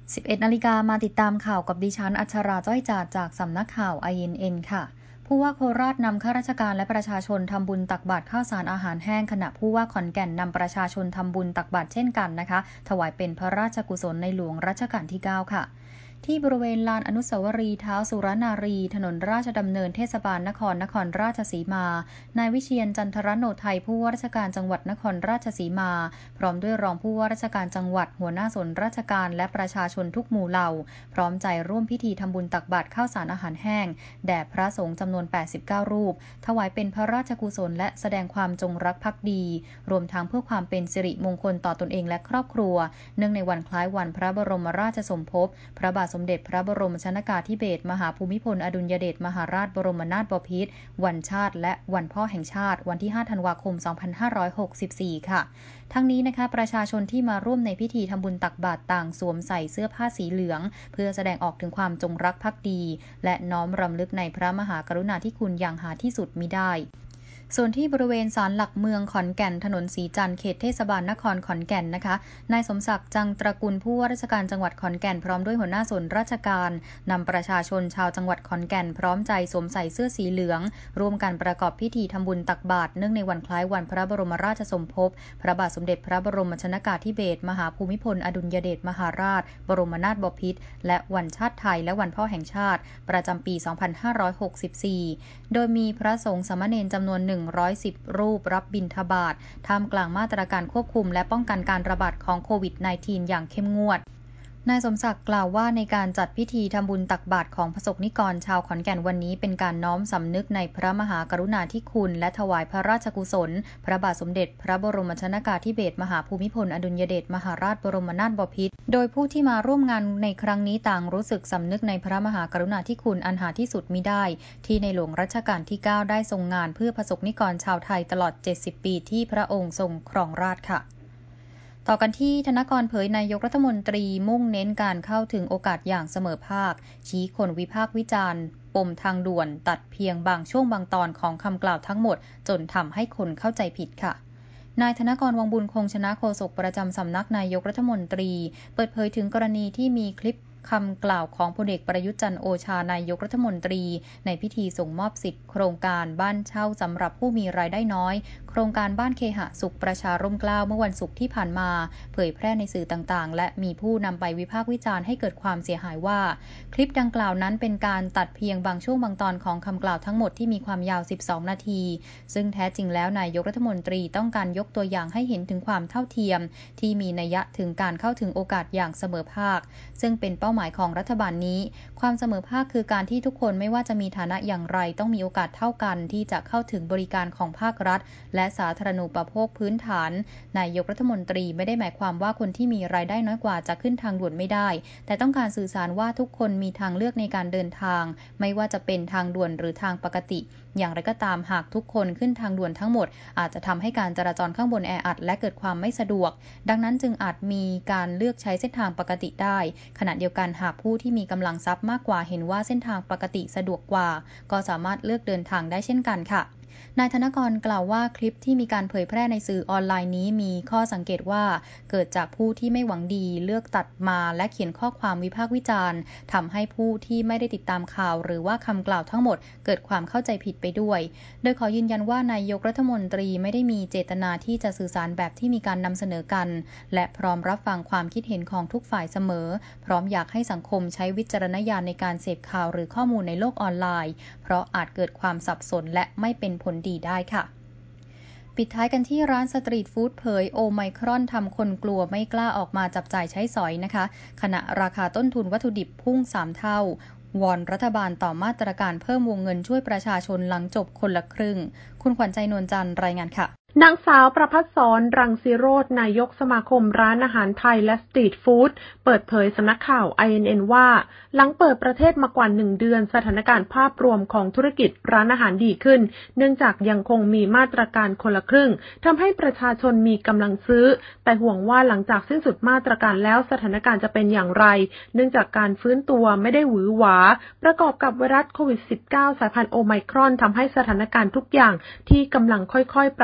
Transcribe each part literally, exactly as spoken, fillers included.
สิบเอ็ดนาฬิกามาติดตามข่าวกับดิฉันอัชราจ้อยจาดจากสำนักข่าว ไอ เอ็น เอ็น ค่ะผู้ว่าโคราชนำข้าราชการและประชาชนทำบุญตักบาตรข้าวสารอาหารแห้งขณะผู้ว่าขอนแก่นนำประชาชนทำบุญตักบาตรเช่นกันนะคะถวายเป็นพระราชกุศลในหลวงรัชกาลที่เก้าค่ะที่บริเวณลานอนุสาวรีย์ท้าวสุรนารีถนนราชดำเนินเทศบาลนครนครราชสีมานายวิเชียรจันทรโนไทยผู้ว่าราชการจังหวัดนครราชสีมาพร้อมด้วยรองผู้ว่าราชการจังหวัดหัวหน้าส่วนราชการและประชาชนทุกหมู่เหล่าพร้อมใจร่วมพิธีทำบุญตักบาตรข้าวสารอาหารแห้งแด่พระสงฆ์จำนวนแปดสิบเก้ารูปถวายเป็นพระราชกุศลและแสดงความจงรักภักดีรวมทั้งเพื่อความเป็นสิริมงคลต่อตนเองและครอบครัวเนื่องในวันคล้ายวันพระบรมราชสมภพพระบาทสมเด็จพระบรมชนกาธิเบศรมหาภูมิพลอดุลยเดชมหาราชบรมนาถบพิตรวันชาติและวันพ่อแห่งชาติวันที่ห้าธันวาคมสองพันห้าร้อยหกสิบสี่ค่ะทั้งนี้นะคะประชาชนที่มาร่วมในพิธีทำบุญตักบาตรต่างสวมใส่เสื้อผ้าสีเหลืองเพื่อแสดงออกถึงความจงรักภักดีและน้อมรำลึกในพระมหากรุณาธิคุณอย่างหาที่สุดมิได้ส่วนที่บริเวณศาลหลักเมืองขอนแก่นถนนสีจันทร์เขตเทศบาลนครขอนแก่นนะคะนายสมศักดิ์จังตระกูลผู้ว่าราชการจังหวัดขอนแก่นพร้อมด้วยหัวหน้าส่วนราชการนำประชาชนชาวจังหวัดขอนแก่นพร้อมใจสวมใส่เสื้อสีเหลืองร่วมกันประกอบพิธีทำบุญตักบาตรเนื่องในวันคล้ายวันพระบรมราชสมภพพระบาทสมเด็จพระบรมชนกาธิเบศรมหาภูมิพลอดุลยเดชมหาราชบรมนาถบพิตรและวันชาติไทยและวันพ่อแห่งชาติประจำปีสองพันห้าร้อยหกสิบสี่โดยมีพระสงฆ์สามเณรจำนวนหนึ่งร้อยสิบรูปรับบิณฑบาตท่ามกลางมาตรการควบคุมและป้องกันการระบาดของโควิด สิบเก้า อย่างเข้มงวดนายสมศักดิ์กล่าวว่าในการจัดพิธีทำบุญตักบาตรของประสบนิกรชาวขอนแก่นวันนี้เป็นการน้อมสำนึกในพระมหากรุณาธิคุณและถวายพระราชกุศลพระบาทสมเด็จพระบรมชนกาธิเบศรมหาภูมิพลอดุลยเดชมหาราชบรมนาถบพิตรโดยผู้ที่มาร่วมงานในครั้งนี้ต่างรู้สึกสำนึกในพระมหากรุณาธิคุณอันหาที่สุดมิได้ที่ในหลวงรัชกาลที่เก้าได้ทรงงานเพื่อประสบนิกรชาวไทยตลอดเจ็ดสิบปีที่พระองค์ทรงครองราชย์ค่ะต่อกันที่ธนกรเผยนายกรัฐมนตรีมุ่งเน้นการเข้าถึงโอกาสอย่างเสมอภาคชี้คนวิพากษ์วิจารณ์ปมทางด่วนตัดเพียงบางช่วงบางตอนของคำกล่าวทั้งหมดจนทำให้คนเข้าใจผิดค่ะนายธนกร วังบุญคงชนะโฆษกประจำสำนักนายกรัฐมนตรีเปิดเผยถึงกรณีที่มีคลิปคำกล่าวของพลเอกประยุทธ์จันทร์โอชานายกรัฐมนตรีในพิธีส่งมอบสิทธิโครงการบ้านเช่าสำหรับผู้มีรายได้น้อยโครงการบ้านเคหะสุขประชาร่มเกล้าเมื่อวันศุกร์ที่ผ่านมาเผยแพร่ในสื่อต่างๆและมีผู้นำไปวิพากษ์วิจารณ์ให้เกิดความเสียหายว่าคลิปดังกล่าวนั้นเป็นการตัดเพียงบางช่วงบางตอนของคำกล่าวทั้งหมดที่มีความยาวสิบสองนาทีซึ่งแท้จริงแล้วนายกรัฐมนตรีต้องการยกตัวอย่างให้เห็นถึงความเท่าเทียมที่มีนัยถึงการเข้าถึงโอกาสอย่างเสมอภาคซึ่งเป็นเป้าหมายของรัฐบาลนี้ความเสมอภาคคือการที่ทุกคนไม่ว่าจะมีฐานะอย่างไรต้องมีโอกาสเท่ากันที่จะเข้าถึงบริการของภาครัฐและสาธารณูปโภคพื้นฐานนายกรัฐมนตรีไม่ได้หมายความว่าคนที่มีรายได้น้อยกว่าจะขึ้นทางด่วนไม่ได้แต่ต้องการสื่อสารว่าทุกคนมีทางเลือกในการเดินทางไม่ว่าจะเป็นทางด่วนหรือทางปกติอย่างไรก็ตามหากทุกคนขึ้นทางด่วนทั้งหมดอาจจะทำให้การจราจรข้างบนแออัดและเกิดความไม่สะดวกดังนั้นจึงอาจมีการเลือกใช้เส้นทางปกติได้ขณะเดียวกันหากผู้ที่มีกำลังทรัพย์มากกว่าเห็นว่าเส้นทางปกติสะดวกกว่าก็สามารถเลือกเดินทางได้เช่นกันค่ะนายธนกรกล่าวว่าคลิปที่มีการเผยแพร่ในสื่อออนไลน์นี้มีข้อสังเกตว่าเกิดจากผู้ที่ไม่หวังดีเลือกตัดมาและเขียนข้อความวิพากษ์วิจารณ์ทำให้ผู้ที่ไม่ได้ติดตามข่าวหรือว่าคำกล่าวทั้งหมดเกิดความเข้าใจผิดไปด้วยโดยขอยืนยันว่านายกรัฐมนตรีไม่ได้มีเจตนาที่จะสื่อสารแบบที่มีการนำเสนอกันและพร้อมรับฟังความคิดเห็นของทุกฝ่ายเสมอพร้อมอยากให้สังคมใช้วิจารณญาณในการเสพข่าวหรือข้อมูลในโลกออนไลน์เพราะอาจเกิดความสับสนและไม่เป็นผลดีได้ค่ะปิดท้ายกันที่ร้านสตรีทฟู้ดเผยโอไมครอนทำคนกลัวไม่กล้าออกมาจับจ่ายใช้สอยนะคะขณะราคาต้นทุนวัตถุดิบพุ่งสามเท่าวอนรัฐบาลต่อมาตรการเพิ่มวงเงินช่วยประชาชนหลังจบคนละครึ่งคุณขวัญใจนวลจันทร์รายงานค่ะนางสาวประภัสสร รังสิโรจน์นายกสมาคมร้านอาหารไทยและสตรีทฟู้ดเปิดเผยสำนักข่าว ไอ เอ็น เอ็น ว่าหลังเปิดประเทศมากว่าหนึ่งเดือนสถานการณ์ภาพรวมของธุรกิจร้านอาหารดีขึ้นเนื่องจากยังคงมีมาตรการคนละครึ่งทำให้ประชาชนมีกำลังซื้อแต่ห่วงว่าหลังจากสิ้นสุดมาตรการแล้วสถานการณ์จะเป็นอย่างไรเนื่องจากการฟื้นตัวไม่ได้หวือหวาประกอบกับไวรัสโควิด สิบเก้า สายพันธุ์โอไมครอนทำให้สถานการณ์ทุกอย่างที่กำลังค่อยๆปรับฟื้น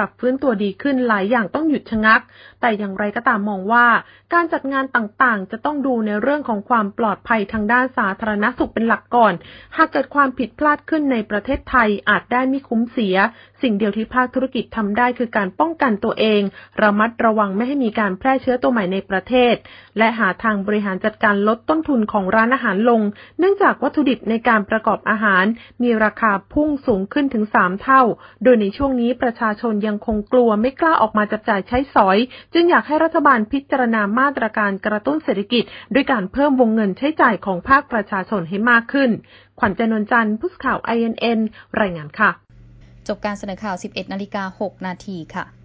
ตัวดีขึ้นหลายอย่างต้องหยุดชะงักแต่อย่างไรก็ตามมองว่าการจัดงานต่างๆจะต้องดูในเรื่องของความปลอดภัยทางด้านสาธารณสุขเป็นหลักก่อนหากเกิดความผิดพลาดขึ้นในประเทศไทยอาจได้ไม่คุ้มเสียสิ่งเดียวที่ภาคธุรกิจทำได้คือการป้องกันตัวเองระมัดระวังไม่ให้มีการแพร่เชื้อตัวใหม่ในประเทศและหาทางบริหารจัดการลดต้นทุนของร้านอาหารลงเนื่องจากวัตถุดิบในการประกอบอาหารมีราคาพุ่งสูงขึ้นถึงสามเท่าโดยในช่วงนี้ประชาชนยังคงกลัวไม่กล้าออกมาจับจ่ายใช้สอยจึงอยากให้รัฐบาลพิจารณามาตรการกระตุ้นเศรษฐกิจด้วยการเพิ่มวงเงินใช้จ่ายของภาคประชาชนให้มากขึ้นขวัญใจนนท์จันทร์ผู้สื่อข่าว ไอ เอ็น เอ็น รายงานค่ะจบการเสนอข่าว สิบเอ็ดนาฬิกาหกนาทีค่ะ